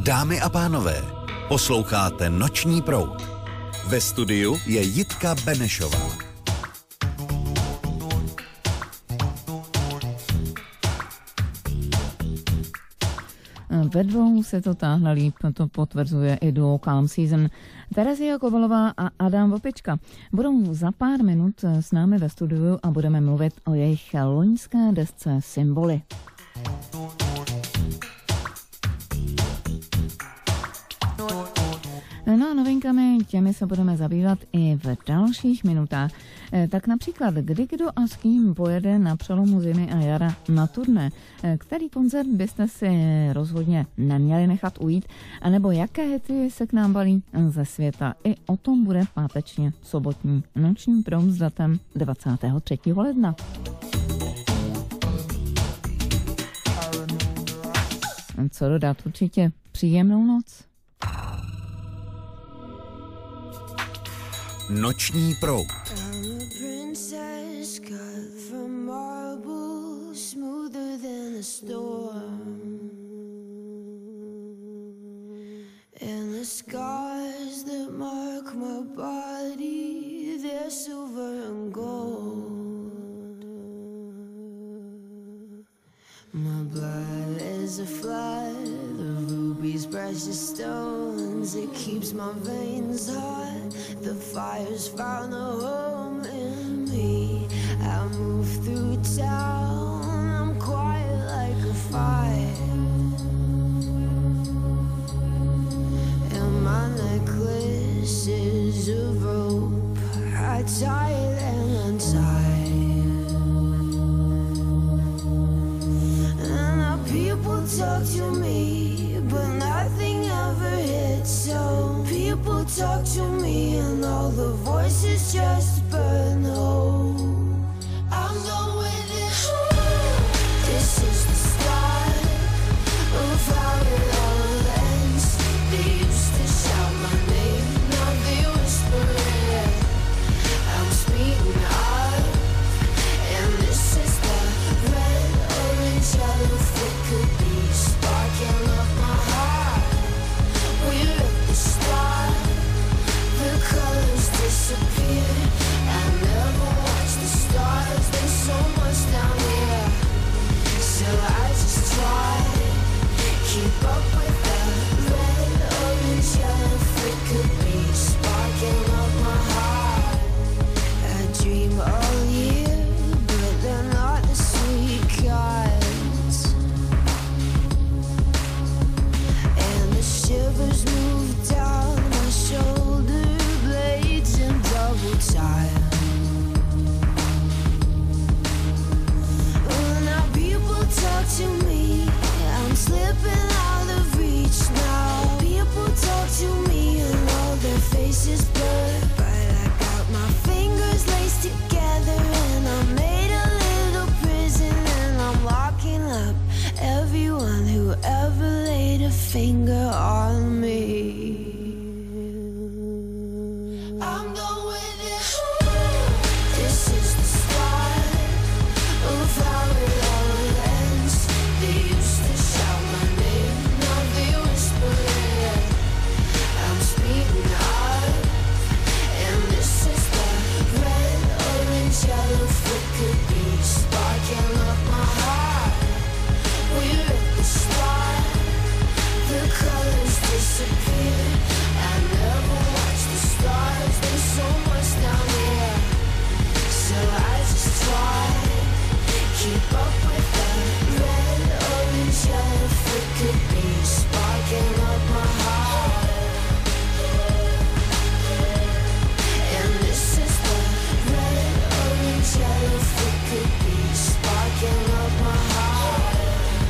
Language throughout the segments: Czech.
Dámy a pánové, posloucháte Noční proud. Ve studiu je Jitka Benešová. Ve dvou se to táhne líp, to potvrzuje i duo Calm Season. Terezie Kovalová a Adam Vopička budou za pár minut s námi ve studiu a budeme mluvit o jejich loňské desce Symboly. No a novinkami, těmi se budeme zabývat i v dalších minutách. Tak například, kdy kdo a s kým pojede na přelomu zimy a jara na turné, který koncert byste si rozhodně neměli nechat ujít, anebo jaké hity se k nám balí ze světa. I o tom bude pátečně sobotní Noční proud s datem 23. ledna. Co dodat? Určitě příjemnou noc. Noční proud. And the scars that mark my body, they're silver and gold. My blood is a flood, the rubies, precious stones. It keeps my veins hot, the fire's found a home in me. I move through town, I'm quiet like a fire. And my necklace is of rope, I tie it and untie. And now people talk to me, but nothing ever hits. So people talk to me and all the voices just burn. Oh, I'm done with it. This is the start of how it all ends. They used to shout my name, now they whisper it. I'm speeding up, and this is the red, orange, yellow flicker beat sparking up my heart. We're at the start, the colors disappear. I never watch the stars, there's so much down here. So I just try, keep up with the red, orange, yellow flicker beat sparking up my heart. I dream all year, but they're not the sweet kinds. And the shivers move down my shoulder blades in double time. Well, now people talk to me, I'm slipping out of reach now. People talk to me and all their faces blur, but I got my fingers laced together and I made a little prison and I'm locking up everyone who ever laid a finger on me. I'm done with it. This is the start of how it all ends. They used to shout my name, now they whisper it. I'm speeding up, and this is the red, orange, yellow flicker beat sparking up my heart. We're at the start, the colors disappear. I never watch the stars, there's so much down here. So I just try, keep up with the red, orange, yellow flicker beat sparking up my heart. And this is the red, orange, yellow flicker beat sparking up my heart.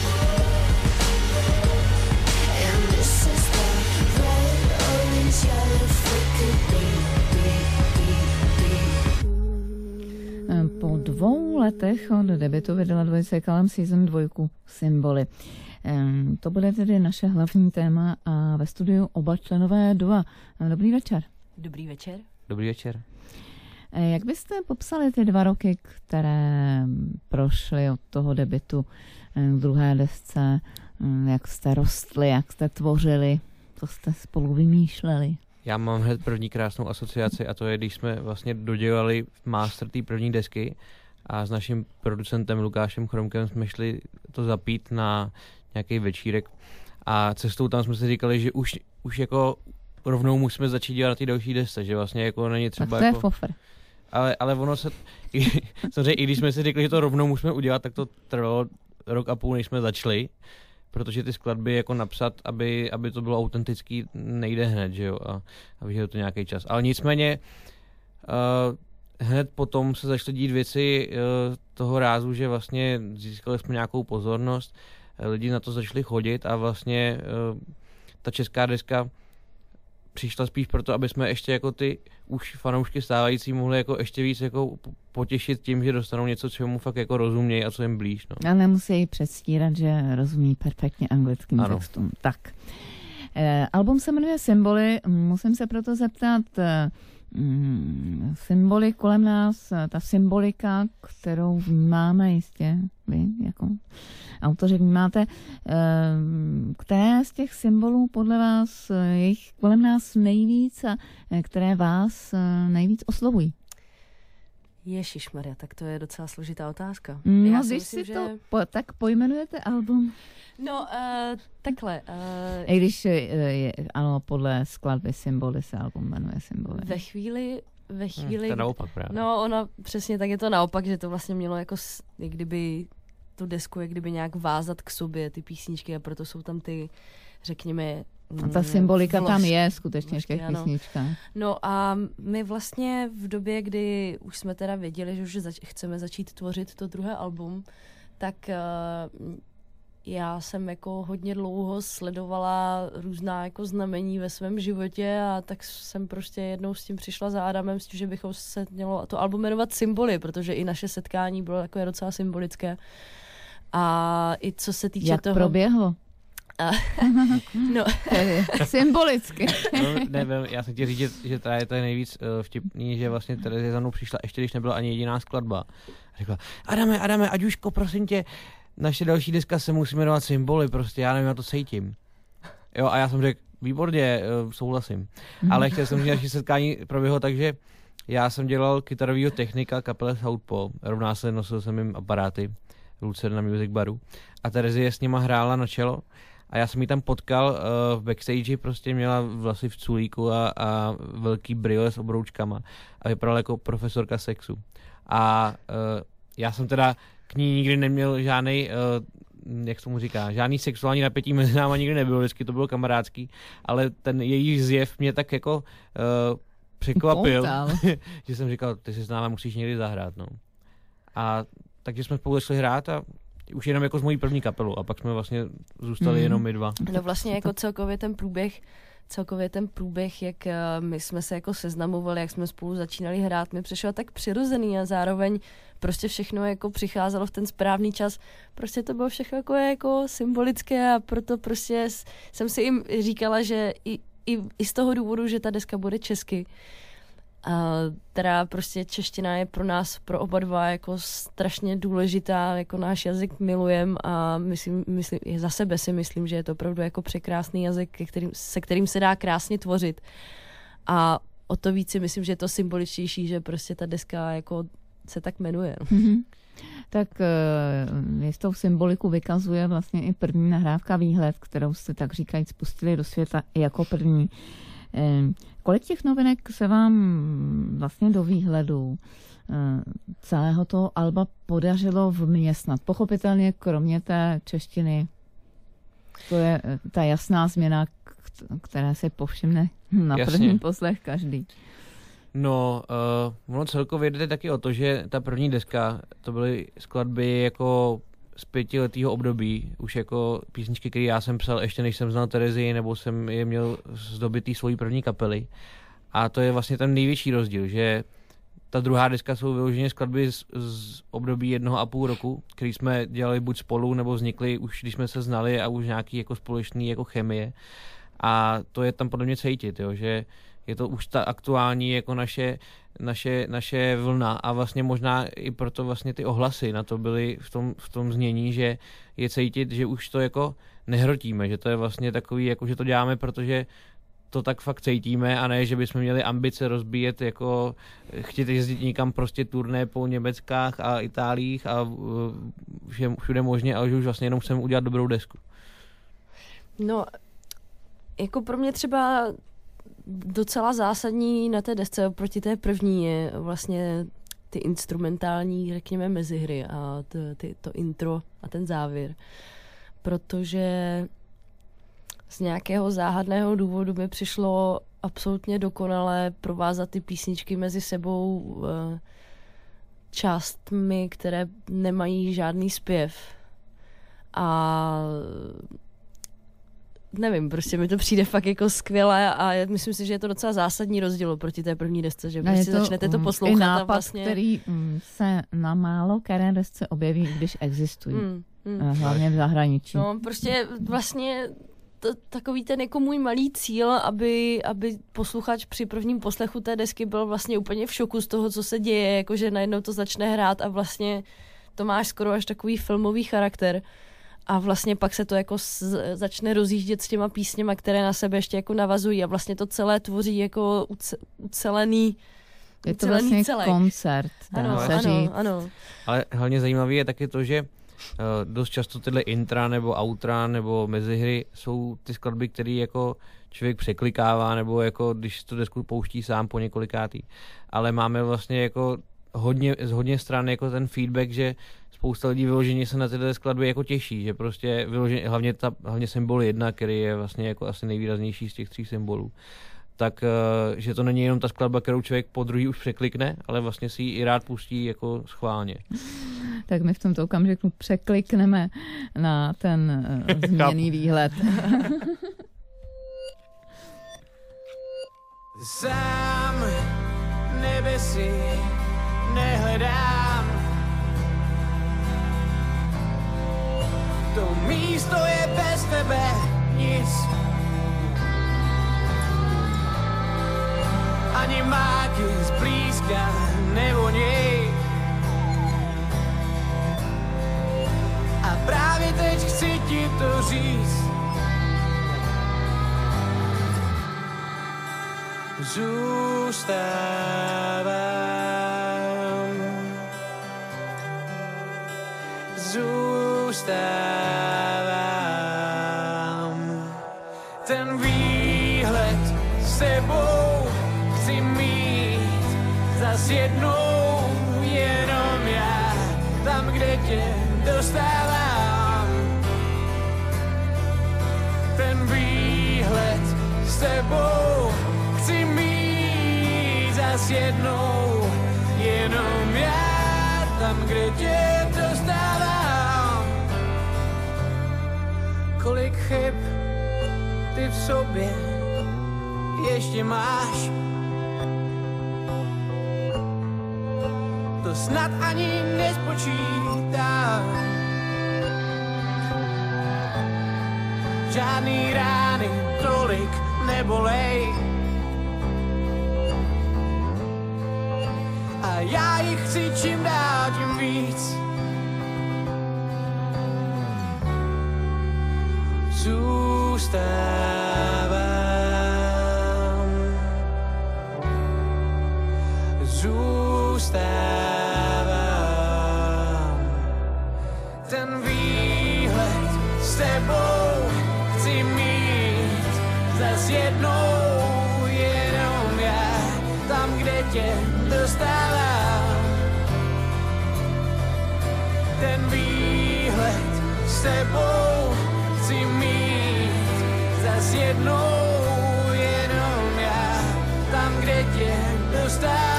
And this is the red, orange, yellow flicker beat, beat, beat. Po 2 letech od debutu vydala dvojice Calm Season 2 Symboly. To bude tedy naše hlavní téma a ve studiu oba členové dua. Dobrý večer. Dobrý večer. Dobrý večer. Jak byste popsali ty 2 roky, které prošly od toho debutu v druhé desce jak jste rostli, jak jste tvořili, co jste spolu vymýšleli? Já mám hned první krásnou asociaci a to je, když jsme vlastně dodělali master té první desky a s naším producentem Lukášem Chromkem jsme šli to zapít na nějaký večírek a cestou tam jsme si říkali, že už jako rovnou musíme začít dělat na ty další desce, že vlastně jako není třeba tak to jako... je fofr. Ale ono se, samozřejmě i když jsme si řekli, že to rovnou musíme udělat, tak to trvalo rok a půl, než jsme začali, protože ty skladby jako napsat, aby to bylo autentický, nejde hned, že jo, a vyžaduje to nějaký čas. Ale nicméně hned potom se začaly dít věci toho rázu, že vlastně získali jsme nějakou pozornost, lidi na to začali chodit a vlastně ta česká deska přišla spíš proto, aby jsme ještě jako ty už fanoušky stávající mohli jako ještě víc jako potěšit tím, že dostanou něco, čemu fakt jako rozumějí a co jim blíž. No. A nemusí předstírat, že rozumí perfektně anglickým textům. Tak. Album se jmenuje Symboly. Musím se proto zeptat, symboly kolem nás, ta symbolika, kterou vnímáme jistě, vy jako autoři vnímáte, které z těch symbolů podle vás je jich kolem nás nejvíc a které vás nejvíc oslovují? Ježišmarja, tak to je docela složitá otázka. No, když si to tak pojmenujete album? No, takhle. I když ano, podle skladby Symboly se album jmenuje Symboly. Ve chvíli... To je naopak právě. No, ona přesně tak je to naopak, že to vlastně mělo jako, jak kdyby tu desku, jak kdyby nějak vázat k sobě, ty písničky a proto jsou tam ty, řekněme... A ta symbolika tam je skutečně v těch písničkách. No a my vlastně v době, kdy už jsme teda věděli, že už chceme začít tvořit to druhé album, tak já jsem jako hodně dlouho sledovala různá jako znamení ve svém životě a tak jsem prostě jednou s tím přišla za Adamem s tím, že bychom se mělo to album jmenovat Symboly, protože i naše setkání bylo takové docela symbolické. A i co se týče jak toho... proběhlo? No. Symbolicky. Já jsem chtěl říct, že to je nejvíc vtipný, že vlastně Terezie za mnou přišla, ještě když nebyla ani jediná skladba. A řekla, Adame, Aďuško, prosím tě, naše další deska se musí jmenovat Symboly, prostě já nevím, já to cítím. Jo, a já jsem řekl, výborně, souhlasím. Ale chtěl jsem, že naše setkání proběhlo tak, že já jsem dělal kytarovýho technika kapele Southpaw, rovná se nosil jsem jim aparáty v Lucerna Music Baru a Terezie s nima hrála na čelo a já jsem ji tam potkal v backstage, prostě měla vlasy v culíku a velký brýle s obroučkama a vypadala jako profesorka sexu. A já jsem teda k ní nikdy neměl žádnej, jak se tomu říká, žádný sexuální napětí mezi náma nikdy nebylo, vždycky to bylo kamarádský, ale ten její zjev mě tak jako překvapil, že jsem říkal, ty si s náma musíš někdy zahrát, no. A takže jsme spolu začali hrát a už jenom jako z mojí první kapelu a pak jsme vlastně zůstali jenom my dva. No vlastně jako celkově ten průběh, jak my jsme se jako seznamovali, jak jsme spolu začínali hrát, mi přišlo tak přirozený a zároveň prostě všechno jako přicházelo v ten správný čas. Prostě to bylo všechno jako symbolické a proto prostě jsem si jim říkala, že i z toho důvodu, že ta deska bude česky, a teda prostě čeština je pro nás, pro oba dva jako strašně důležitá, jako náš jazyk milujem a myslím, za sebe si myslím, že je to opravdu jako překrásný jazyk, se kterým se dá krásně tvořit. A o to víc si myslím, že je to symboličtější, že prostě ta deska jako se tak jmenuje. Mm-hmm. Tak jistou symboliku vykazuje vlastně i první nahrávka Výhled, kterou jste tak říkajíc spustili do světa jako první. Kolik těch novinek se vám vlastně do Výhledu celého toho alba podařilo vměstnat? Pochopitelně kromě té češtiny, to je ta jasná změna, která se povšimne na první poslech každý. No, ono celkově jde taky o to, že ta první deska, to byly skladby jako z 5letého období, už jako písničky, které já jsem psal ještě než jsem znal Terezii, nebo jsem je měl zdobitý svojí první kapely. A to je vlastně ten největší rozdíl, že ta druhá deska jsou vyloženě skladby z období 1,5 roku, který jsme dělali buď spolu, nebo vznikly už, když jsme se znali a už nějaký jako společný jako chemie. A to je tam podle mě cítit, jo, že je to už ta aktuální jako naše vlna a vlastně možná i proto vlastně ty ohlasy na to byly v tom znění, že je cítit, že už to jako nehrotíme, že to je vlastně takový, jako že to děláme, protože to tak fakt cítíme a ne, že bychom měli ambice rozbíjet, jako chtít jezdit někam prostě turné po Německách a Itáliích a všude možně, ale že už vlastně jenom chceme udělat dobrou desku. No, jako pro mě třeba docela zásadní na té desce oproti té první je vlastně ty instrumentální, řekněme, mezihry a to intro a ten závěr. Protože z nějakého záhadného důvodu mi přišlo absolutně dokonale provázat ty písničky mezi sebou částmi, které nemají žádný zpěv. A nevím, prostě mi to přijde fakt jako skvěle a myslím si, že je to docela zásadní rozdíl proti té první desce, že prostě začnete to poslouchat i nápad, a vlastně... který se na málo které desce objeví, když existují. Hlavně v zahraničí. No, prostě vlastně takový ten jako můj malý cíl, aby posluchač při prvním poslechu té desky byl vlastně úplně v šoku z toho, co se děje, jakože najednou to začne hrát a vlastně to máš skoro až takový filmový charakter. A vlastně pak se to jako začne rozjíždět s těma písněma, které na sebe ještě jako navazují a vlastně to celé tvoří jako ucelený. Je to vlastně celek. Koncert. Ano. Ale hlavně zajímavé je taky to, že dost často tyhle intra nebo outra nebo mezihry jsou ty skladby, které jako člověk překlikává nebo jako když tu desku pouští sám po několikátý. Ale máme vlastně jako z hodně stran jako ten feedback, že spousta lidí vyloženě se na tyhle skladby jako těší, že prostě vyloženě, hlavně symbol 1, který je vlastně jako asi nejvýraznější z těch 3 symbolů. Tak, že to není jenom ta skladba, kterou člověk po druhý už překlikne, ale vlastně si ji i rád pustí jako schválně. Tak my v tomto okamžiku překlikneme na ten změný výhled. Sám nebesi nehledám, to místo je bez tebe nic. Ani máky zblízka nevoní. A právě teď chci ti to říct. Zůstávám. Ten výhled s sebou chci mít zas jednou, jenom já, tam, kde tě dostávám. Ten výhled s sebou chci mít zas jednou, jenom já, tam, kde tě dostávám. Kolik chyb ty v sobě ještě máš, to snad ani nespočítám. Žádný rány tolik nebolej a já jich chci čím dál tím víc. Zůstávám. Ten výhled s tebou chci mít zas jednou, jenom já, tam, kde tě dostávám. Ten výhled s tebou chci mít zas jednou, jenom já, tam, kde tě dostávám.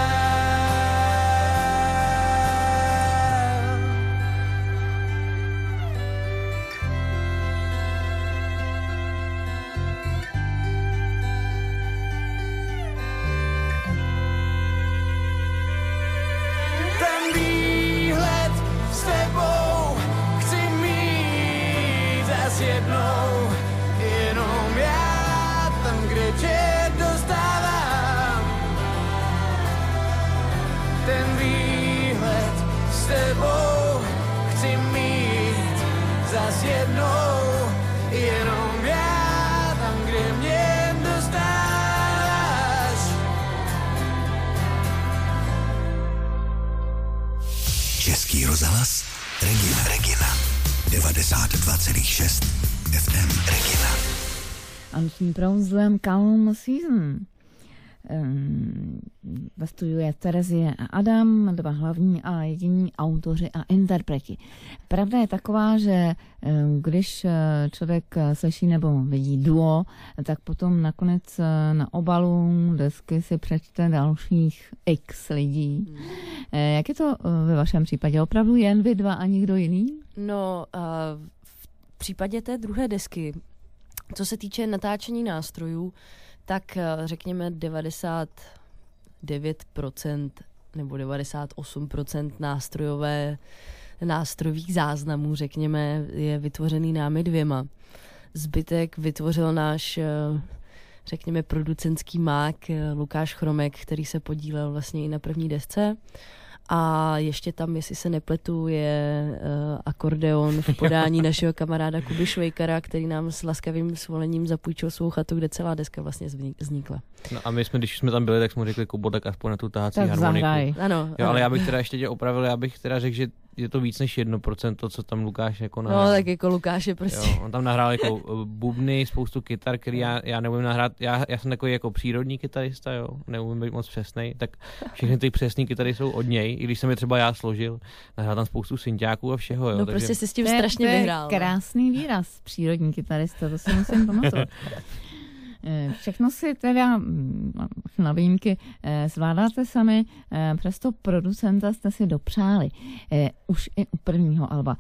Ten výhled s tebou chci mít zas jednou, jenom já, tam, kde tě dostávám. Rozhlas Regina 92,6 FM Regina. A noční proud s Calm Season. Ve studiu je Terezie a Adam, dva hlavní a jediní autoři a interpreti. Pravda je taková, že když člověk slyší nebo vidí duo, tak potom nakonec na obalu desky si přečte dalších x lidí. Jak je to ve vašem případě? Opravdu jen vy dva a nikdo jiný? No, v případě té druhé desky, co se týče natáčení nástrojů, tak řekněme 99% nebo 98% nástrojových záznamů, řekněme, je vytvořený námi dvěma. Zbytek vytvořil náš, řekněme, producentský mák Lukáš Chromek, který se podílel vlastně i na první desce. A ještě tam, jestli se nepletu, je akordeon v podání našeho kamaráda Kuby Švejkara, který nám s laskavým svolením zapůjčil svou chatu, kde celá deska vlastně vznikla. No a my jsme, když jsme tam byli, tak jsme řekli, Kubo, tak aspoň na tu tahací tak harmoniku. Zahraj. Ano, jo, ale já bych teda ještě tě opravil, já bych teda řekl, že je to víc než 1%, to, co tam Lukáš jako nahrál. No, tak jako Lukáš je prostě. Jo, on tam nahrál jako bubny, spoustu kytar, který já neumím nahrát. Já jsem takový jako přírodní kytarista, jo, neumím být moc přesnej, tak všechny ty přesný kytary jsou od něj, i když jsem je třeba já složil, nahrál tam spoustu synťáků a všeho, jo. No takže... prostě si s tím strašně vyhrál. To je krásný výraz, přírodní kytarista, to si musím pamatovat. Všechno si teda na výjimky zvládáte sami, přesto producenta jste si dopřáli. Už i u prvního alba.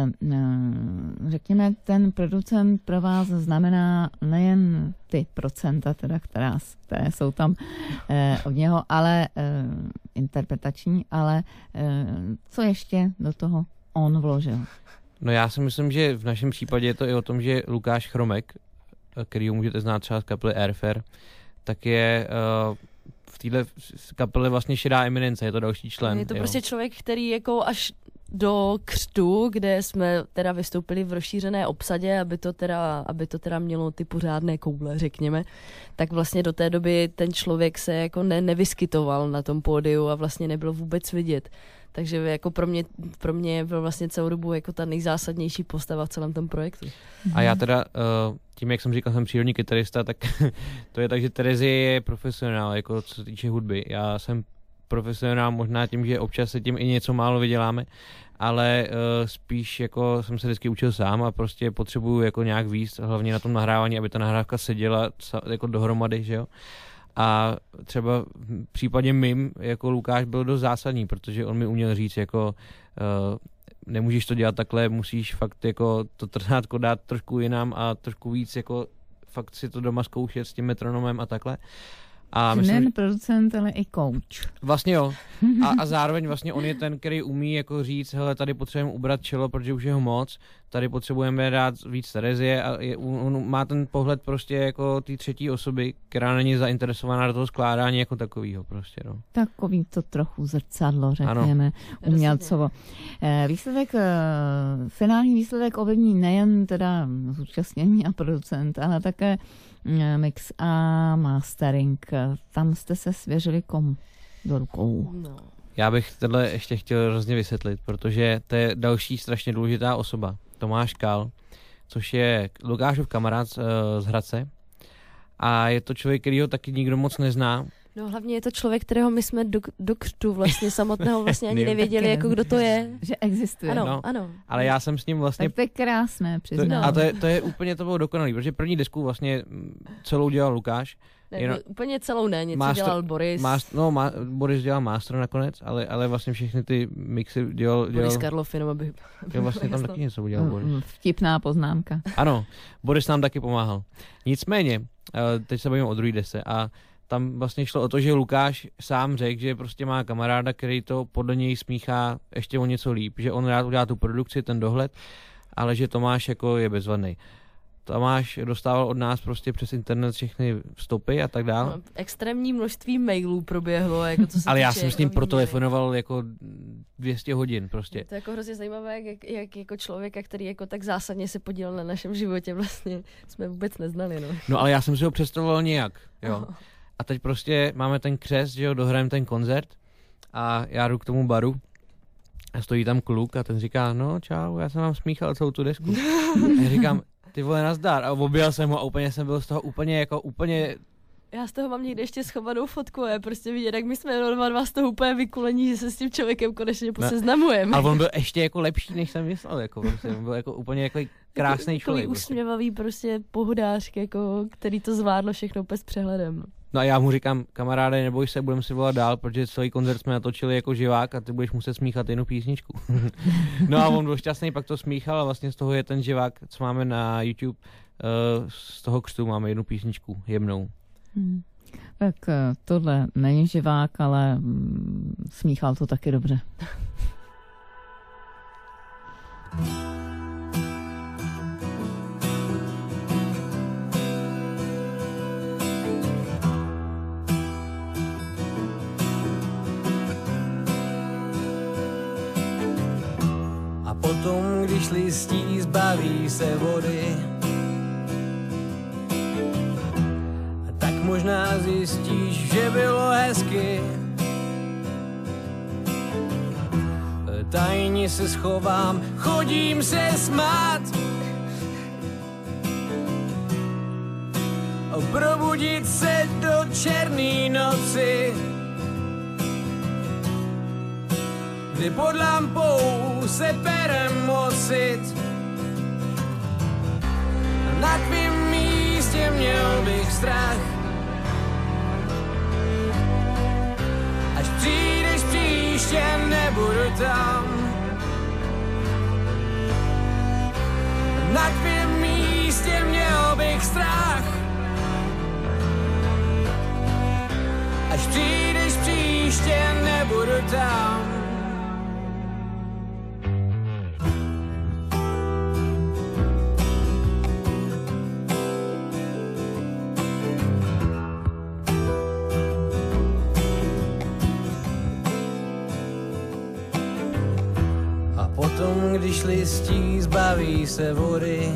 Řekněme, ten producent pro vás znamená nejen ty procenta, teda, které jsou tam od něho, ale interpretační, ale co ještě do toho on vložil? No já si myslím, že v našem případě je to i o tom, že Lukáš Chromek, který můžete znát třeba z kapely Airfare, tak je v téhle kapele vlastně šedá eminence, je to další člen. Je to prostě člověk, který jako až do křtu, kde jsme teda vystoupili v rozšířené obsadě, aby to teda mělo ty pořádné koule, řekněme, tak vlastně do té doby ten člověk se jako nevyskytoval na tom pódiu a vlastně nebyl vůbec vidět. Takže jako pro mě byl vlastně celou dobu jako ta nejzásadnější postava v celém tom projektu. A já teda, tím, jak jsem říkal, jsem přírodní kytarista, tak to je tak, že Terezie je profesionál, jako co se týče hudby. Já jsem profesionál možná tím, že občas se tím i něco málo vyděláme, ale spíš jako jsem se vždycky učil sám a prostě potřebuju jako nějak víc, hlavně na tom nahrávání, aby ta nahrávka seděla jako dohromady, že jo. A třeba v případě mým, jako Lukáš byl dost zásadní, protože on mi uměl říct, jako nemůžeš to dělat takhle, musíš fakt jako to trnátko dát trošku jinam a trošku víc, jako fakt si to doma zkoušet s tím metronomem a takhle. A nejen producent, ale i coach. Vlastně jo. A zároveň vlastně on je ten, který umí jako říct, hele, tady potřebujeme ubrat čelo, protože už je ho moc, tady potřebujeme dát víc Terezie a on má ten pohled prostě jako té třetí osoby, která není zainteresovaná do toho skládání jako takovýho prostě, no. Takový to trochu zrcadlo, řekněme, umělcovo. Finální výsledek ovlivní nejen teda zúčastnění a producent, ale také mix a mastering. Tam jste se svěřili komu do rukou? No. Já bych tohle ještě chtěl hrozně vysvětlit, protože to je další strašně důležitá osoba. Tomáš Kál, což je Lukášův kamarád z Hradce. A je to člověk, který ho taky nikdo moc nezná. No hlavně je to člověk, kterého my jsme do křtu vlastně samotného vlastně ani nevěděli, jako kdo to je. Že existuje. Ano, no, ano. Ale já jsem s ním vlastně... Tak to je krásné, přiznám. A to je úplně, to bylo dokonalý, protože první desku vlastně celou dělal Lukáš. Ne, úplně celou ne, něco dělal Boris. Boris dělal master nakonec, ale vlastně všechny ty mixy dělal... Boris Karloff, jenom aby... Jo, vlastně tam taky něco udělal Boris. Vtipná poznámka. Ano, Boris nám taky pomáhal. Nicméně, teď se bavíme o druhé desce a tam vlastně šlo o to, že Lukáš sám řekl, že prostě má kamaráda, který to podle něj smíchá ještě o něco líp, že on rád udělá tu produkci, ten dohled, ale že Tomáš jako je bezvadný. Tomáš dostával od nás prostě přes internet všechny stopy a tak dále. No, extrémní množství mailů proběhlo, jako co se ale týče, já jsem s ním protelefonoval jako 200 hodin prostě. To je jako hrozně zajímavé, jak jako člověka, který jako tak zásadně se podílel na našem životě, vlastně jsme vůbec neznali. No ale já jsem si ho představoval nějak, jo. A teď prostě máme ten křest, že jo, dohrajeme ten koncert a já jdu k tomu baru A stojí tam kluk a ten říká, no čau, já jsem vám smíchal celou tu desku. A já říkám, ty vole, nazdar. A objel jsem ho a úplně jsem byl z toho úplně... Já z toho mám někde ještě schovanou fotku a je prostě vidět, jak my jsme dva z toho úplně vykulení, že se s tím člověkem konečně poseznamujeme. A on byl ještě jako lepší, než jsem myslel, jako prostě, on byl jako úplně jako krásný člověk. Takový usměvavý prostě pohodář, jako, který to zvládlo všechno bez přehledem. No a já mu říkám, kamaráde, neboj se, budeme si volat dál, protože celý koncert jsme natočili jako živák a ty budeš muset smíchat jednu písničku. No a on byl šťastný, pak to smíchal a vlastně z toho je ten živák, co máme na YouTube, z toho křtu máme jednu písničku, jemnou. Tak tohle není živák, ale smíchal to taky dobře. A potom, když listí zbaví se vody, tak možná zjistíš, že bylo hezky. Tajně se schovám, chodím se smát. Probudit se do černý noci, kdy pod lampou se perem ocit. Na tvým místě měl bych strach. Až přijdeš příště, nebudu tam. Na tvým místě měl bych strach. Až přijdeš příště, nebudu tam. Potom, když listí zbaví se vody,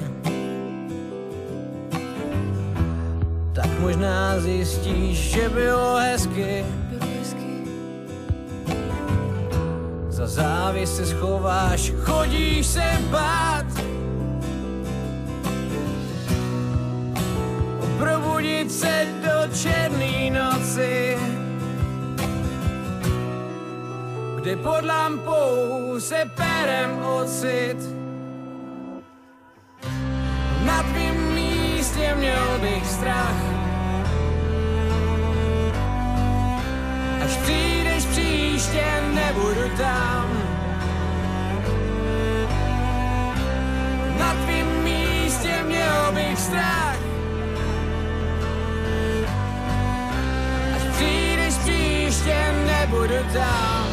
tak možná zjistíš, že bylo hezky. Za závěs se schováš, chodíš se bát. Probudit se do černý noci, kde pod lampou se perem ocit. Na tvým místě měl bych strach. Až přijdeš příště, nebudu tam. Na tvým místě měl bych strach. Až přijdeš příště, nebudu tam.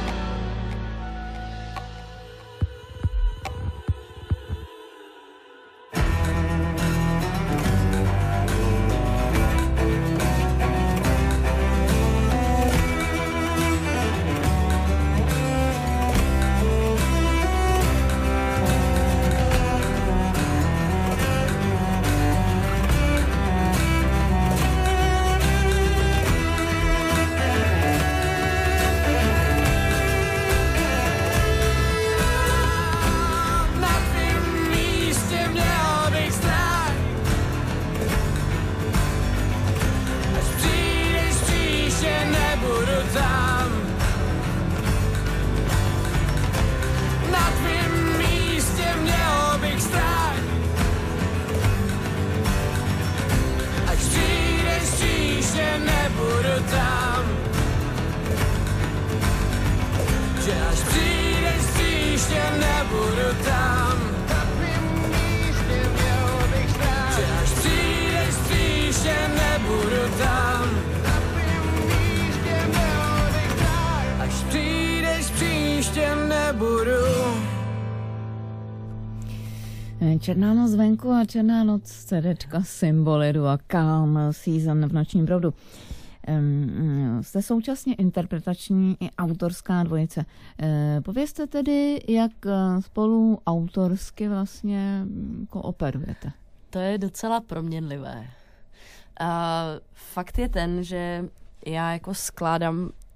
Černá noc venku a Černá noc CDčka Symbolidu a Calm Season v Nočním proudu. Jste současně interpretační i autorská dvojice. Povězte tedy, jak spolu autorsky vlastně kooperujete. To je docela proměnlivé. Fakt je ten, že já jako skládám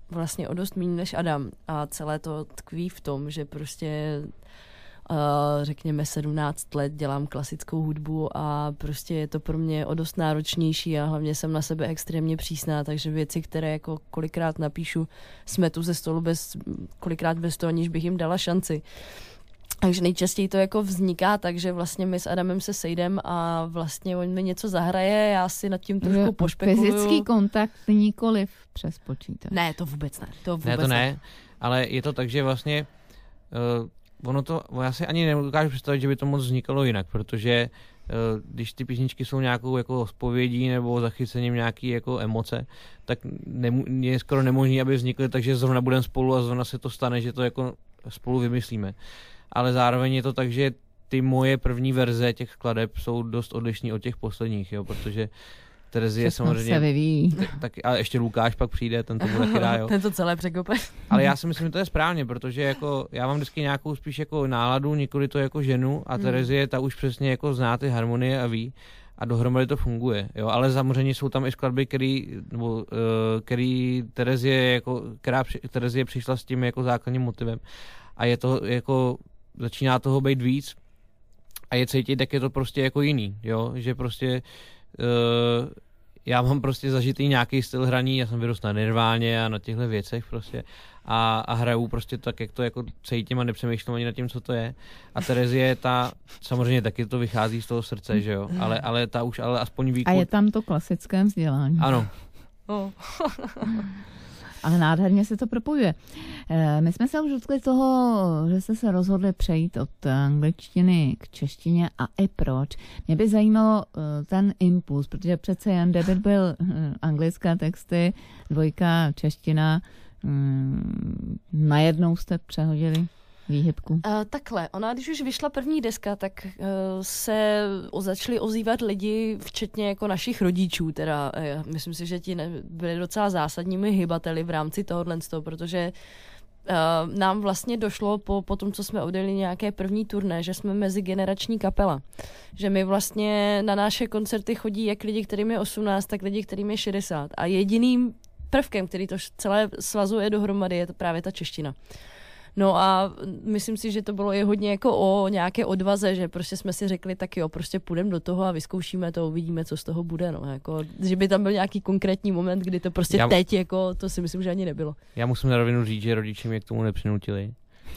vlastně o dost méně než Adam a celé to tkví v tom, že prostě řekněme 17 let dělám klasickou hudbu a prostě je to pro mě o dost náročnější a hlavně jsem na sebe extrémně přísná, takže věci, které jako kolikrát napíšu, smetu ze stolu kolikrát bez toho, aniž bych jim dala šanci. Takže nejčastěji to jako vzniká tak, že vlastně my s Adamem se sejdem a vlastně on mi něco zahraje, já si nad tím trošku pošpekuluju. Fyzický kontakt nikoliv přes počítač. Ne, to vůbec ne. Ne, ale je to tak, že vlastně já si ani nedokážu představit, že by to moc vznikalo jinak, protože když ty písničky jsou nějakou jako zpovědí nebo zachycením nějaký jako emoce, tak je skoro nemožné, aby vznikly, takže zrovna budeme spolu a zrovna se to stane, že to jako spolu vymyslíme. Ale zároveň je to tak, že ty moje první verze těch skladeb jsou dost odlišný od těch posledních, jo, protože Terezie samozřejmě se vyvíjí. A ještě Lukáš pak přijde, ten to bude taky dá, jo. Ten to celé překope. Ale já si myslím, že to je správně, protože jako já mám vždycky nějakou spíš jako náladu, nikoli to jako ženu a Terezie ta už přesně jako zná ty harmonie a ví a dohromady to funguje, jo, ale samozřejmě jsou tam i skladby, který Terezie přišla s tím jako základním motivem a je to jako začíná toho být víc a je cítit, jak je to prostě jako jiný, jo, že prostě já mám prostě zažitý nějaký styl hraní, já jsem vyrostl na Nirváně a na těchto věcech prostě a hraju prostě tak, jak to jako cítím a nepřemýšlím ani nad tím, co to je. A Terezie ta, samozřejmě taky to vychází z toho srdce, že jo, ale ta už ale aspoň ví. A je tam to klasické vzdělání. Ano. Ale nádherně se to propojuje. My jsme se už dotkli toho, že jste se rozhodli přejít od angličtiny k češtině a i proč. Mě by zajímalo ten impuls, protože přece jen debut byl anglické texty, 2 čeština. Najednou jste přehodili výhybku? Takhle, když už vyšla první deska, tak se začali ozývat lidi, včetně jako našich rodičů, teda myslím si, že ti byli docela zásadními hybateli v rámci tohohle, protože nám vlastně došlo po tom, co jsme odjeli nějaké první turné, že jsme mezigenerační kapela. Že my vlastně na naše koncerty chodí jak lidi, kterým je 18, tak lidi, kterým je 60. A jediným prvkem, který to celé svazuje dohromady, je to právě ta čeština. No a myslím si, že to bylo i hodně jako o nějaké odvaze, že prostě jsme si řekli, tak jo, prostě půjdeme do toho a vyzkoušíme to, uvidíme, co z toho bude, no, jako, že by tam byl nějaký konkrétní moment, kdy to prostě teď, jako, to si myslím, že ani nebylo. Já musím na rovinu říct, že rodiče mě k tomu nepřinutili.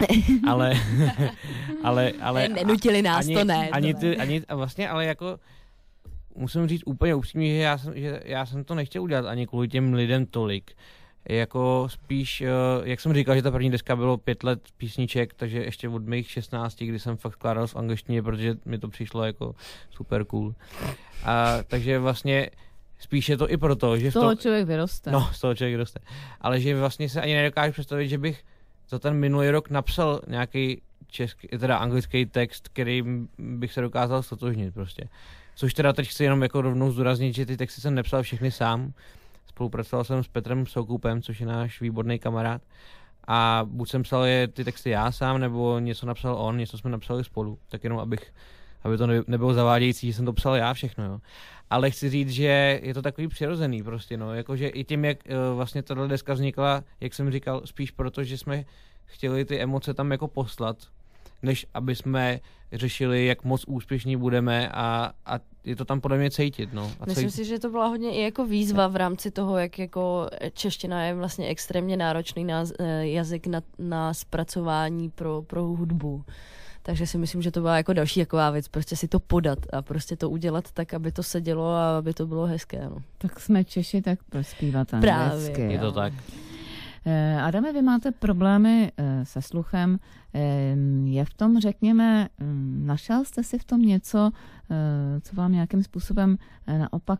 ale nenutili nás, to ne. Vlastně, ale jako musím říct úplně upřímně, že já jsem to nechtěl udělat ani kvůli těm lidem tolik. Jako spíš, jak jsem říkal, že ta první deska bylo 5 let písniček, takže ještě od mých 16, kdy jsem fakt skládal v angličtině, protože mi to přišlo jako super cool. Takže vlastně spíš je to i proto, že z toho člověk vyroste. No, z toho člověk vyroste. Ale že vlastně se ani nedokážu představit, že bych za ten minulý rok napsal nějaký anglický text, který bych se dokázal stotožnit prostě. Což teda teď chci jenom jako rovnou zdůraznit, že ty texty jsem nepsal všechny sám. Spolupracoval jsem s Petrem Soukupem, což je náš výborný kamarád. A buď jsem psal ty texty já sám, nebo něco napsal on, něco jsme napsali spolu. Tak jenom, aby to nebylo zavádějící, že jsem to psal já všechno, jo. Ale chci říct, že je to takový přirozený prostě, no. Jakože i tím, jak vlastně tato deska vznikla, jak jsem říkal, spíš proto, že jsme chtěli ty emoce tam jako poslat, než aby jsme řešili, jak moc úspěšní budeme a je to tam podle mě cítit, no. Myslím si, že to byla hodně i jako výzva v rámci toho, jak jako čeština je vlastně extrémně náročný jazyk na zpracování pro hudbu. Takže si myslím, že to byla jako další taková věc, prostě si to podat a prostě to udělat tak, aby to sedělo a aby to bylo hezké, no. Tak jsme Češi, tak prospívat anglicky. Právě. Je to tak. Adame, vy máte problémy se sluchem. Je v tom, řekněme, našel jste si v tom něco, co vám nějakým způsobem naopak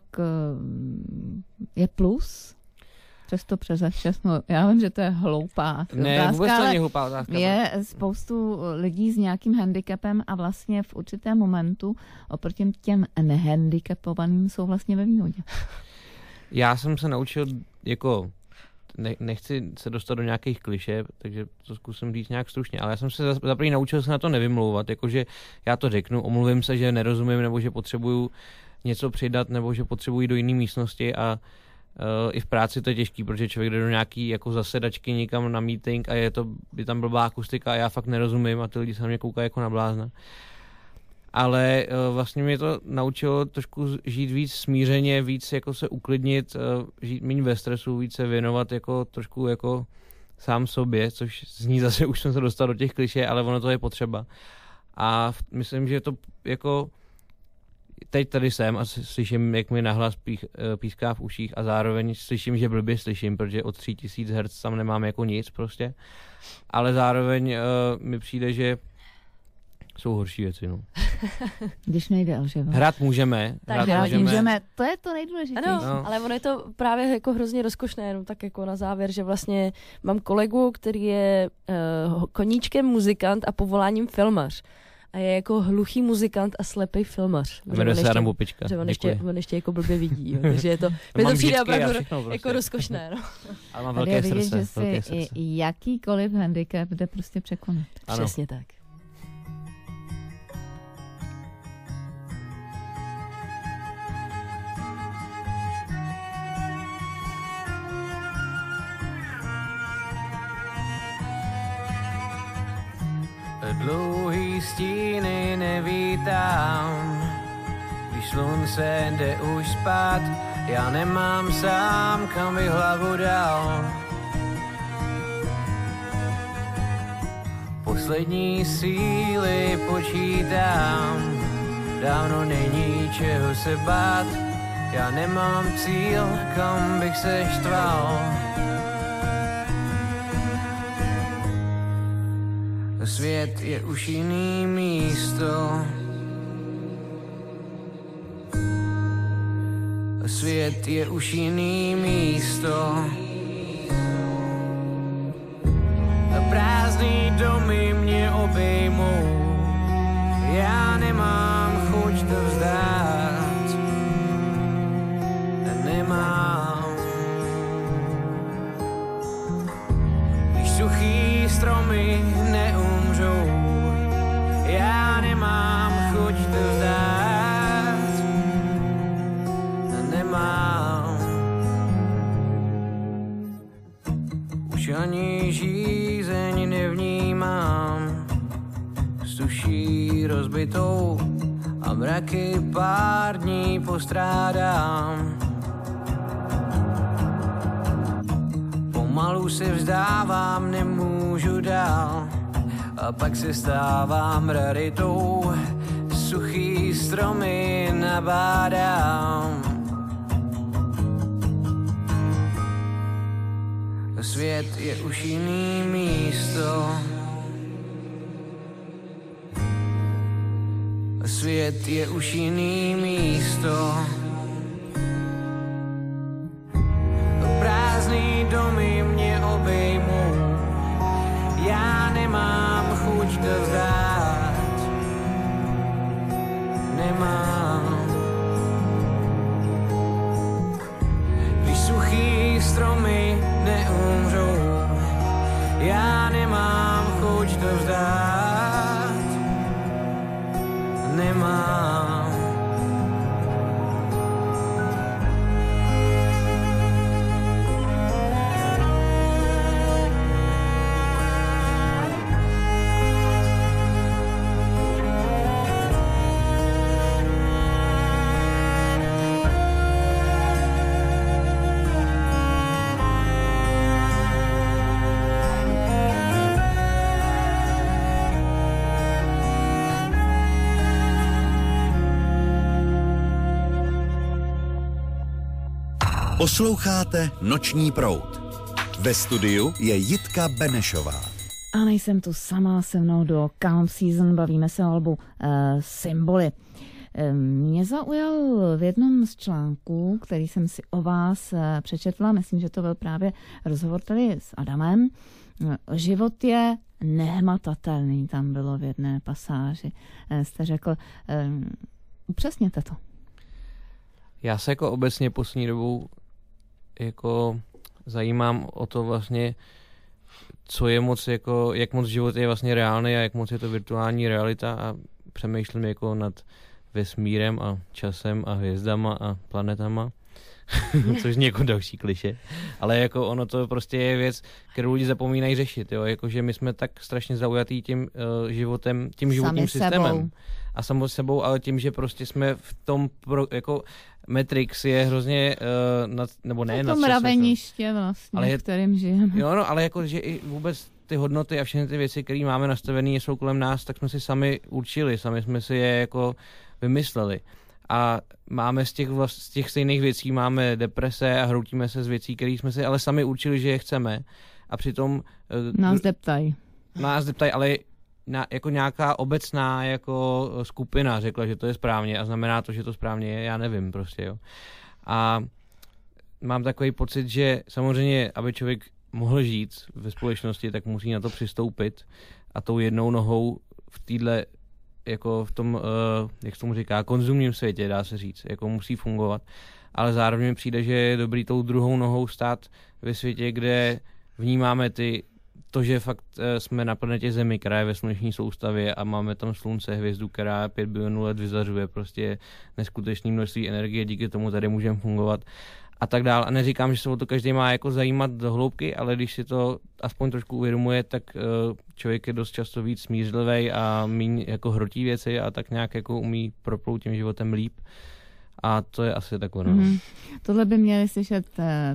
je plus? Přesto přes všechno. Já vím, že to je hloupá otázka, vůbec to není hloupá otázka. Je spoustu lidí s nějakým handicapem a vlastně v určitém momentu oproti těm nehandicapovaným jsou vlastně ve výhodě. Já jsem se naučil jako nechci se dostat do nějakých klišé, takže to zkusím říct nějak stručně, ale já jsem se zaprvé naučil se na to nevymlouvat, jakože já to řeknu, omluvím se, že nerozumím, nebo že potřebuju něco přidat, nebo že potřebuji do jiné místnosti a i v práci to je těžký, protože člověk jde do nějaký jako zasedačky někam na meeting a je tam blbá akustika a já fakt nerozumím a ty lidi se na mě koukají jako na blázna. Ale vlastně mě to naučilo trošku žít víc smířeně, víc jako se uklidnit, žít méně ve stresu, víc se věnovat jako trošku jako sám sobě, což zní zase, už jsem se dostal do těch klišé, ale ono to je potřeba. A myslím, že to jako teď tady jsem a slyším, jak mi nahlas píská v uších a zároveň slyším, že blbě slyším, protože od 3000 Hz tam nemám jako nic prostě. Ale zároveň mi přijde, že jsou horší věci, no. Když nejde o život. Hrát můžeme. To je to nejdůležitější. Ano, no. Ale ono je to právě jako hrozně rozkošné, jenom tak jako na závěr, že vlastně mám kolegu, který je koníčkem muzikant a povoláním filmař. A je jako hluchý muzikant a slepý filmař. Jmenuje se Adam Pupička. On ještě jako blbě vidí, jo. Takže je to, mi to přijde opravdu prostě. jako rozkošné. No. Ale mám velké srdce. Že si jakýkoliv handicap jde prostě překonat. Ano. Přesně tak. Dlouhý stíny nevítám, když slunce jde už spát, já nemám sám, kam bych hlavu dal. Poslední síly počítám, dávno není čeho se bát, já nemám cíl, kam bych se štval. Svět je už jiný místo. Svět je už jiný místo. Prázdný domy mě obejmou. Já nemám chuť to vzdát. Nemám. Když suchý stromy neumřou, já nemám chuť to vzdát. Nemám. Už ani žízeň nevnímám, suší rozbitou a mraky pár dní postrádám. Pomalu se vzdávám, nemůžu dál, a pak se stávám raritou, suchý stromy nabádám. Svět je už jiný místo. Svět je už jiný místo. Prázdný domy mě obejmou. Já nemám chuť to vzdát. Nemám. Když suchý stromy neumřou, já nemám chuť to vzdát. Nemám. Posloucháte Noční proud. Ve studiu je Jitka Benešová. A nejsem tu sama, se mnou do Calm Season, bavíme se o albu Symboly. Mě zaujal v jednom z článků, který jsem si o vás přečetla, myslím, že to byl právě rozhovor tady s Adamem. Život je nehmatatelný, tam bylo v jedné pasáži. Jste řekl, upřesněte to. Já se jako obecně poslední dobou jako zajímám o to vlastně, co je moc jako, jak moc život je vlastně reálný a jak moc je to virtuální realita a přemýšlím jako nad vesmírem a časem a hvězdama a planetama. Což je jako další kliše. Ale jako ono to prostě je věc, kterou lidi zapomínají řešit. Jo? Jako, že my jsme tak strašně zaujatý tím životem, tím životním systémem. A samo sebou, ale tím, že prostě jsme v tom, jako Matrix je hrozně, nebo ne, na to mraveniště vlastně, ale v kterém žijeme. Jo, no, ale jako, že i vůbec ty hodnoty a všechny ty věci, které máme nastavené, jsou kolem nás, tak jsme si sami určili, sami jsme si je jako vymysleli. A máme z těch stejných věcí, máme deprese a hroutíme se z věcí, které jsme si ale sami určili, že je chceme. A přitom... Nás deptají, ale jako nějaká obecná jako skupina řekla, že to je správně a znamená to, že to správně je, já nevím prostě, jo. A mám takový pocit, že samozřejmě, aby člověk mohl žít ve společnosti, tak musí na to přistoupit a tou jednou nohou v téhle jako v tom, jak se tomu říká, konzumním světě, dá se říct, jako musí fungovat, ale zároveň mi přijde, že je dobrý tou druhou nohou stát ve světě, kde vnímáme to, že fakt jsme na planetě Zemi, která je ve sluneční soustavě a máme tam slunce, hvězdu, která 5 bilionů let vyzařuje, prostě neskutečné množství energie, díky tomu tady můžeme fungovat a tak dál. A neříkám, že se o to každý má jako zajímat do hloubky, ale když si to aspoň trošku uvědomuje, tak člověk je dost často víc smířlivý a míň jako hrotí věci a tak nějak jako umí proplout tím životem líp. A to je asi takové. Mm-hmm. Tohle by měli slyšet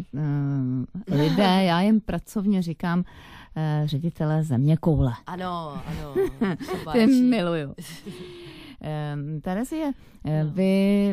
lidé, já jim pracovně říkám ředitelé zeměkoule. Ano. Ty miluju. Terezie, vy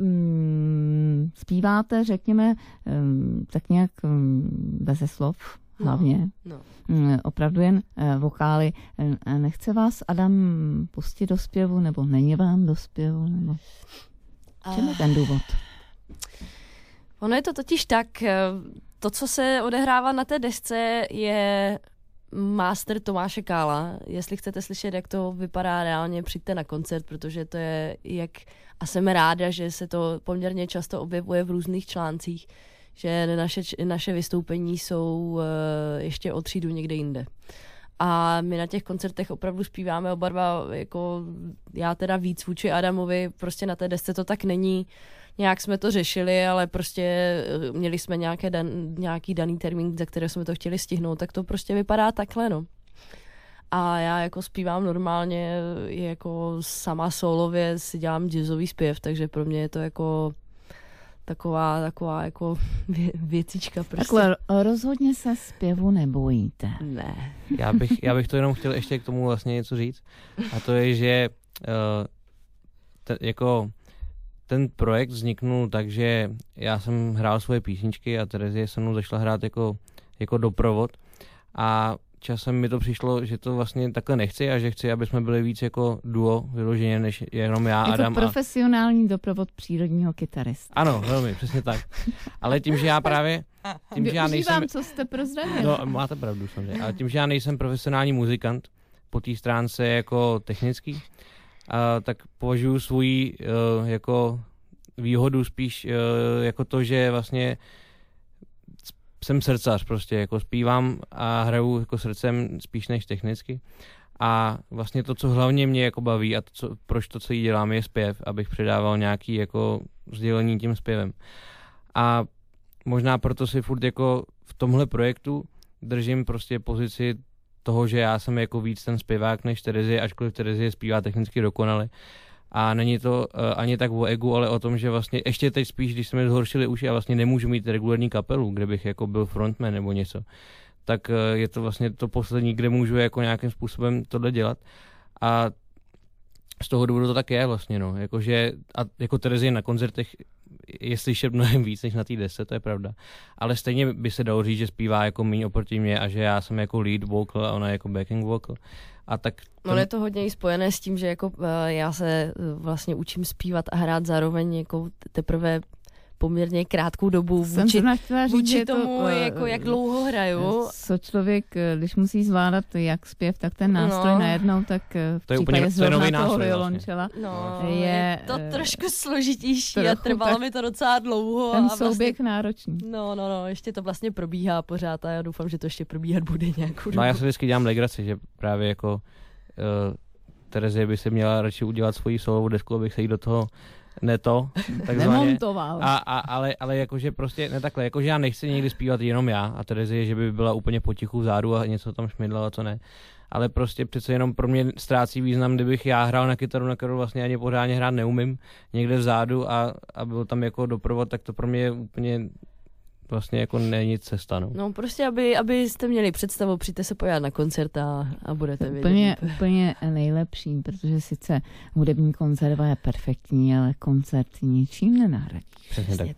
zpíváte, řekněme, tak nějak beze slov, hlavně. No. Opravdu jen vokály. Nechce vás Adam pustit do zpěvu, nebo není vám do zpěvu? Nebo... čem je ten důvod? Ono je to totiž tak, to, co se odehrává na té desce, je master Tomáše Kála. Jestli chcete slyšet, jak to vypadá reálně, přijďte na koncert, protože to je a jsem ráda, že se to poměrně často objevuje v různých článcích, že naše vystoupení jsou ještě o třídu někde jinde. A my na těch koncertech opravdu zpíváme oba dva, jako já teda víc vůči Adamovi, prostě na té desce to tak není. Nějak jsme to řešili, ale prostě měli jsme nějaký daný termín, za které jsme to chtěli stihnout, tak to prostě vypadá takhle, no. A já jako zpívám normálně, jako sama solově si dělám jazzový zpěv, takže pro mě je to jako taková jako věcička prostě. Takhle rozhodně se zpěvu nebojíte. Ne. Já bych to jenom chtěl ještě k tomu vlastně něco říct. A to je, že ten projekt vzniknul tak, že já jsem hrál svoje písničky a Terezie se mnou začala hrát jako doprovod. A časem mi to přišlo, že to vlastně takhle nechci a že chci, aby jsme byli víc jako duo vyloženě, než jenom já, Adam. Je to profesionální doprovod přírodního kytaristy. Ano, velmi, přesně tak. Ale tím, že já právě... Tím, že já nejsem... co jste prozradil. No, máte pravdu samozřejmě. Ale tím, že já nejsem profesionální muzikant po té stránce jako technický, tak považuji svůj jako výhodu spíš jako to, že vlastně jsem srdcař prostě, jako zpívám a hraju jako srdcem spíš než technicky. A vlastně to, co hlavně mě jako baví a proč to, co jí dělám, je zpěv, abych předával nějaký jako sdělení tím zpěvem. A možná proto si furt jako v tomhle projektu držím prostě pozici toho, že já jsem jako víc ten zpěvák než Terezie, ačkoliv Terezie zpívá technicky dokonale. A není to ani tak o egu, ale o tom, že vlastně ještě teď spíš, když jsme zhoršili uši a vlastně nemůžu mít regulární kapelu, kde bych jako byl frontman nebo něco, tak je to vlastně to poslední, kde můžu jako nějakým způsobem tohle dělat. A z toho důvodu to tak je vlastně, no. Jakože, a jako Terezie na koncertech je slyšet mnohem víc než na té desce, to je pravda. Ale stejně by se dalo říct, že zpívá jako míň oproti mě a že já jsem jako lead vocal a ona jako backing vocal. A tak No je to hodně i spojené s tím, že jako já se vlastně učím zpívat a hrát zároveň jako teprve poměrně krátkou dobu vůči tomu, jako jak dlouho hraju. Co člověk, když musí zvládat jak zpěv, tak ten nástroj najednou, tak v případě zrovna toho violončela je to trošku složitější a trvalo mi to docela dlouho. Ten souběh náročný. No, ještě to vlastně probíhá pořád a já doufám, že to ještě probíhat bude nějakou dobu. No já se vždycky dělám legraci, že právě jako Terezie by si měla radši udělat svoji solovou desku, abych se jí do toho takzvaně. Nemontoval. Ale jakože prostě, ne takhle, jakože já nechci někdy zpívat jenom já a Terezie, že by byla úplně potichu vzadu a něco tam šmydlala, co ne. Ale prostě přece jenom pro mě ztrácí význam, kdybych já hrál na kytaru, na kterou vlastně ani pořádně hrát neumím, někde vzadu a byl tam jako doprovod, tak to pro mě úplně vlastně jako není cesta. No prostě, abyste měli představu, přijďte se podívat na koncert a budete vědět. Úplně nejlepší, protože sice hudební koncerva je perfektní, ale koncert ničím nenahradí. Přesně tak.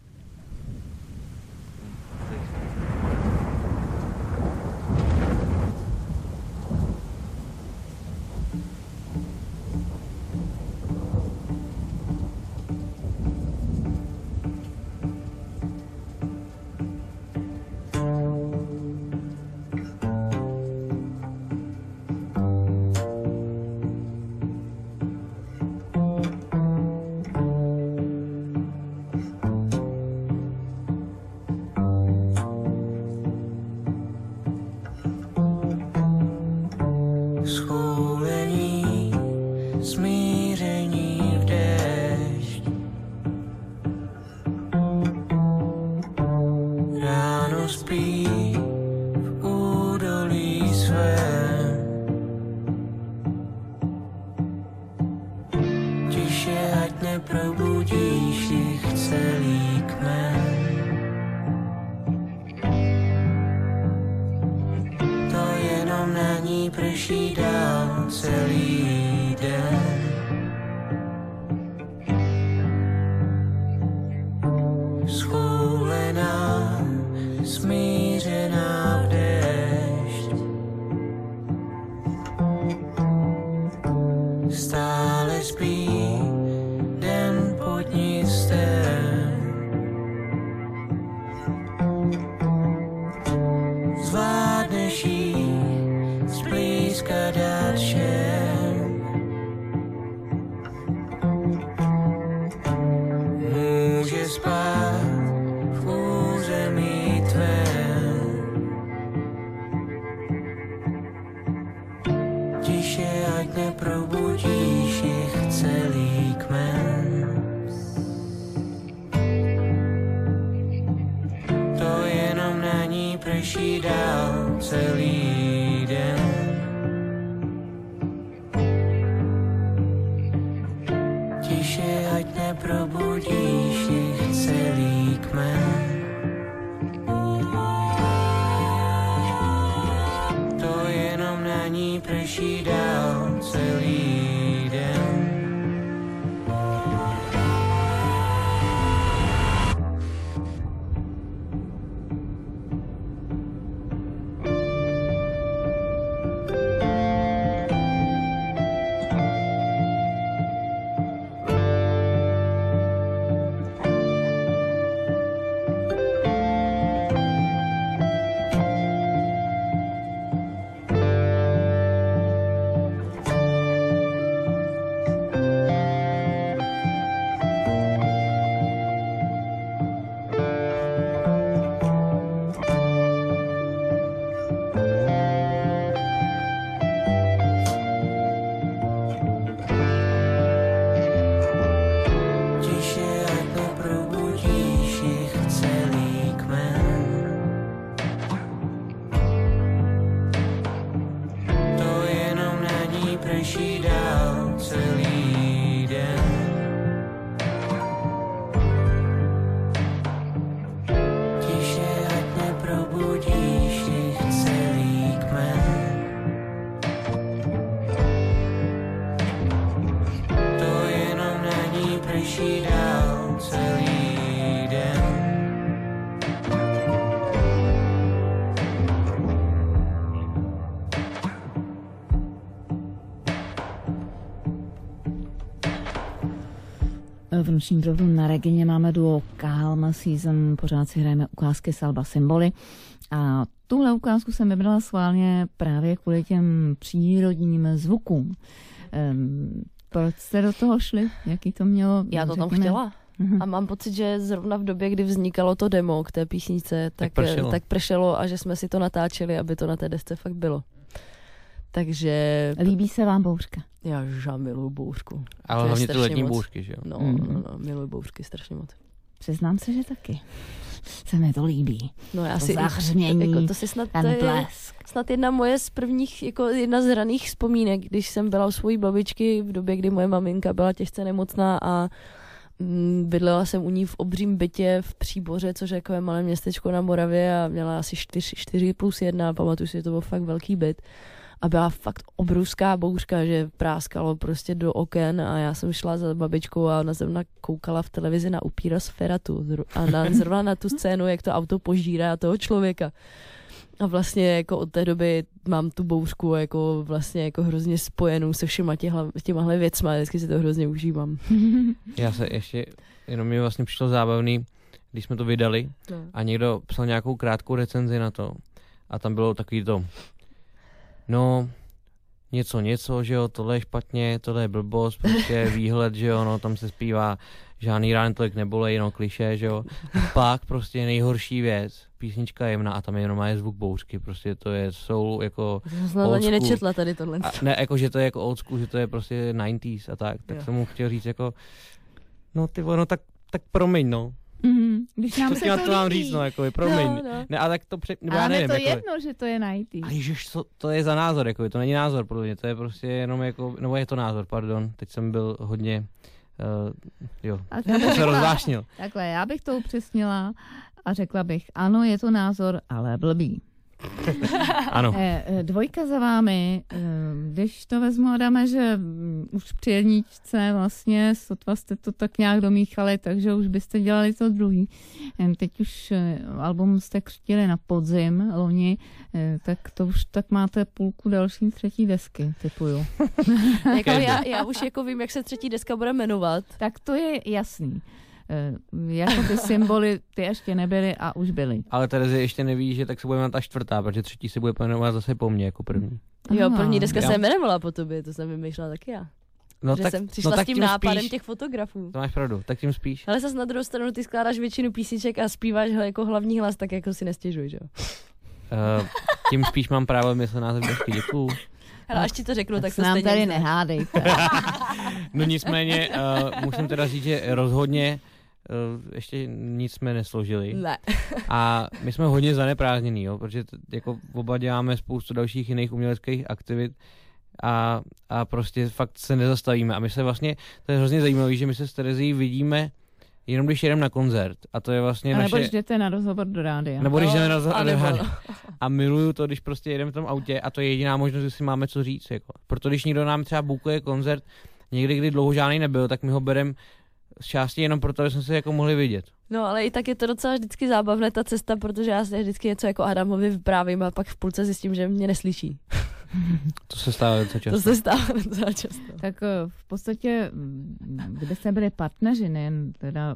V nočním proudu na Regině máme duo Calm Season, pořád si hrajeme ukázky z alba Symboly a tuhle ukázku jsem vybrala schválně právě kvůli těm přírodním zvukům. Proč jste do toho šli? Jaký to mělo? Já to tam chtěla. A mám pocit, že zrovna v době, kdy vznikalo to demo k té písničce, tak pršelo a že jsme si to natáčeli, aby to na té desce fakt bylo. Takže... Líbí se vám bouřka? Já miluju bouřku. Ale hlavně ty letní bouřky, že jo? No, miluju bouřky strašně moc. Přiznám se, že taky. Se mi to líbí. No já to si zahřmění, jako to si snad, ten blesk. Snad jedna moje z prvních, jako jedna z raných vzpomínek, když jsem byla u svojí babičky v době, kdy moje maminka byla těžce nemocná a bydlela jsem u ní v obřím bytě v Příboře, což je jako malé městečko na Moravě a měla asi 4+1, pamatuju si, že to byl fakt velký byt. A byla fakt obrovská bouřka, že práskalo prostě do oken a já jsem šla za babičkou a ona zrovna koukala v televizi na upíra z Feratu a zrovna na tu scénu, jak to auto požírá toho člověka. A vlastně jako od té doby mám tu bouřku jako vlastně jako hrozně spojenou se všema těmahle věcma, vždycky si to hrozně užívám. Já se ještě, jenom mi vlastně přišlo zábavný, když jsme to vydali a někdo psal nějakou krátkou recenzi na to a tam bylo takový to, no, něco, že jo, tohle je špatně, tohle je blbost, prostě výhled, že jo, no, tam se zpívá, žádný rány tolik nebolej, no, klišé, že jo. Pak prostě nejhorší věc, písnička jemná a tam je jenom zvuk bouřky, prostě to je soul jako to jsem ani nečetla tady tohle. Ne, jako, že to je jako old school, že to je prostě 90s a tak jsem mu chtěl říct jako, no ty no tak promiň, no. Když nám se to mám říct, no, jako, promiň. No. Ne, a tak to já nevím, to jako, jedno, že to je 90s. A ježiš, to je za názor, jako, to není názor, podle mě, to je prostě jenom jako, nebo je to názor, pardon, teď jsem byl hodně, se rozvášnil. Takhle, já bych to upřesnila a řekla bych, ano, je to názor, ale blbý. Ano. Dvojka za vámi, když to vezmu, Adame, že už při jedničce vlastně sotva jste to tak nějak domíchali, takže už byste dělali to druhý. Teď už album jste křtili na podzim loni, tak to už tak máte půlku další třetí desky, typuju. Jako já už jako vím, jak se třetí deska bude jmenovat. Tak to je jasný. Jako ty symboly, ty ještě nebyly a už byly. Ale Terezy ještě neví, že tak se bude jmenovat ta čtvrtá, protože třetí se bude jmenovat zase po mně jako první. Jo, první deska se jmenovala po tobě, to jsem vymýšlela taky já. No že tak, jsem přišla s tím nápadem těch fotografů. To máš pravdu, tak tím spíš. Ale zase na druhou stranu ty skládáš většinu písniček a zpíváš jako hlavní hlas, tak jako si nestěžuj, že jo? Tím spíš mám právo myslet název desky, děkuju. Ale až ti to řeknu, tak se nám tady nehádejte. No nicméně, musím teda říct, že rozhodně ještě nic jsme nesložili. Ne. A my jsme hodně zaneprázdněný, jo, protože jako oba děláme spoustu dalších jiných uměleckých aktivit a prostě fakt se nezastavíme. A my se vlastně, to je hrozně zajímavé, že my se s Terezí vidíme jenom když jedeme na koncert. A to je vlastně naše... Nebo když jdete na rozhovor do rádia. Nebo když jdeme na rozhovor do rádia. A miluju to, když prostě jedeme v tom autě a to je jediná možnost, že si máme co říct. Jako. Proto když někdo nám třeba bukuje koncert, někdy, kdy dlouho žádný nebyl, tak my ho bereme z části jenom proto, aby jsme se jako mohli vidět. No, ale i tak je to docela vždycky zábavné ta cesta, protože já se vždycky něco jako Adamovi vyprávím a pak v půlce zjistím, že mě neslyší. To se stává docela často. Tak v podstatě, kdybyste byli partneři, nejen teda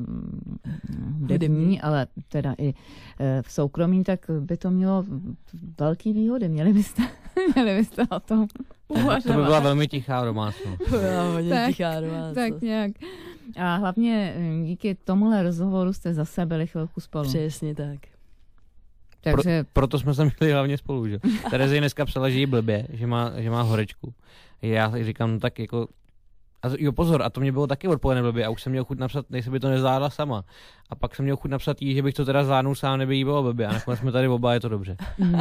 hudební, ale teda i v soukromí, tak by to mělo velký výhody. Měli byste o tom uvažovat. To by byla velmi tichá domácnost. Tichá domácnost. Tak nějak. A hlavně díky tomuhle rozhovoru jste zase byli chvilku spolu. Přesně tak. Takže... Proto jsme se měli hlavně spolu, že? Terezie dneska psala, že jí blbě, že má horečku. Já říkám, no tak jako... A jo, pozor, a to mě bylo taky odpoledne blbě a už jsem měl chuť napsat, nejsem by to nezvládla sama. A pak jsem měl chuť napsat jí, že bych to teda zvládnul sám, neby jí bylo blbě. A nakonec jsme tady oba, je to dobře.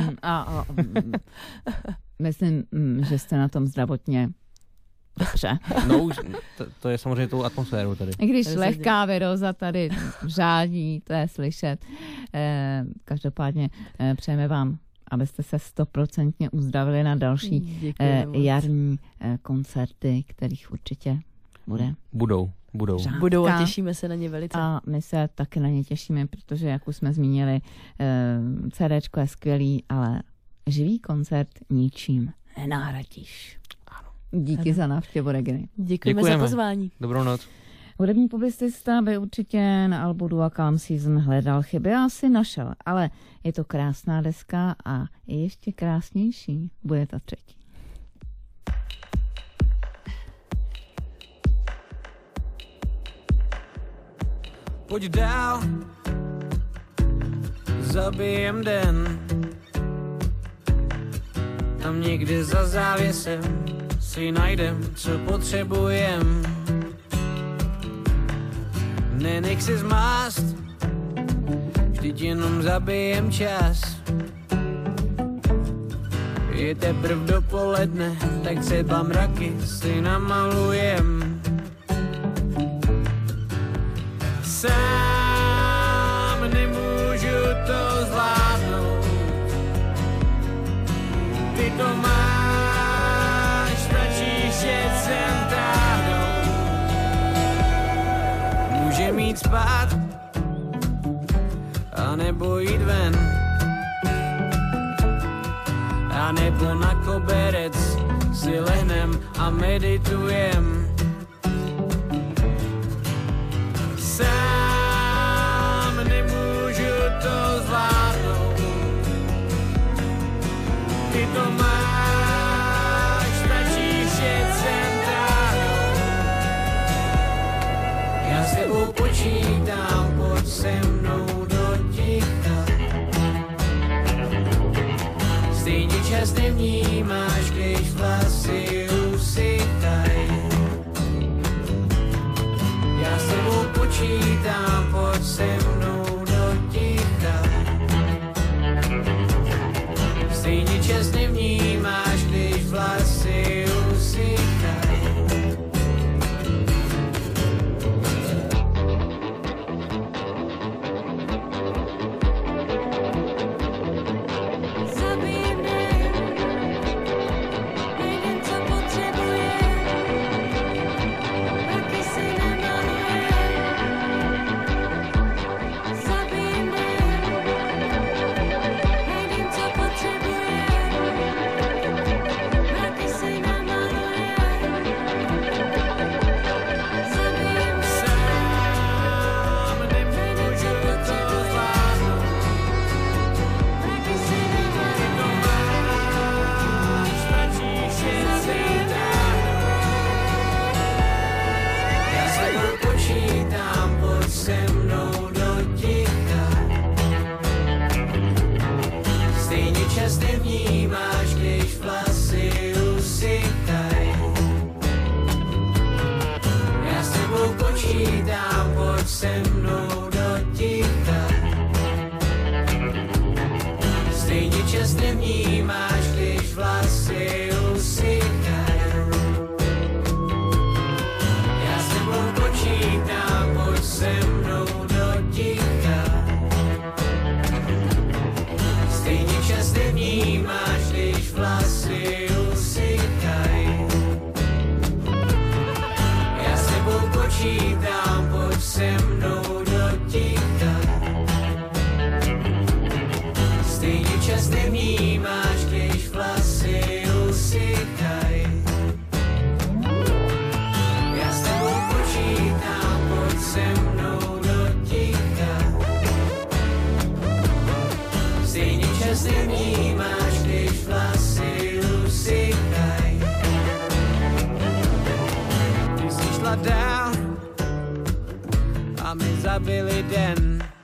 Myslím, že jste na tom zdravotně dobře. No už, to je samozřejmě tou atmosférou tady. I když lehká viróza tady řádí, to je slyšet. Každopádně přejeme vám, abyste se 100% uzdravili na další jarní koncerty, kterých určitě Budou a těšíme se na ně velice. A my se taky na ně těšíme, protože, jak už jsme zmínili, CDčko je skvělý, ale živý koncert ničím nenahradíš. Díky za návštěvu Reginy. Děkujeme za pozvání. Dobrou noc. Hudební publicista by určitě na albu Dua Calm Season hledal chyby a asi našel, ale je to krásná deska a ještě krásnější bude ta třetí. Pojď dál, zabijem den. Tam někde za závěsem si najdem, co potřebujem. Nenech se zmást, vždyť jenom zabijem čas. Je teprv dopoledne, tak třeba mraky si namalujem. Sám nemůžu to zvládnout, ty to máš, stačíš jet sem táhnout. Můžem jít spát, anebo jít ven, a nebo na koberec si lehnem a meditujem. Sám nemůžu to zvládnout, ty to máš, stačíš jet sem táhnout. Já s tebou počítám, pojď se mnou do ticha. Stejně čas nevnímáš, když vlasy usychaj. Já s tebou počítám, pojď se mnou do ticha. Stejně čas nevnímáš, když vlasy usychaj. Se mnou do ticha. Stejně čas nevnímáš, když vlasy usychaj. Já s tebou počítám, pojď se mnou do ticha. Stejně čas nevnímáš, když vlasy usychaj. Já s tebou počítám, pojď se mnou do ticha. Stejně čas nevnímáš, když vlasy usychaj. Já s tebou počítám, pojď se mnou do ticha. Stejně čas nevnímáš, když vlasy usychaj. Ty jsi šla dál a my zabili den.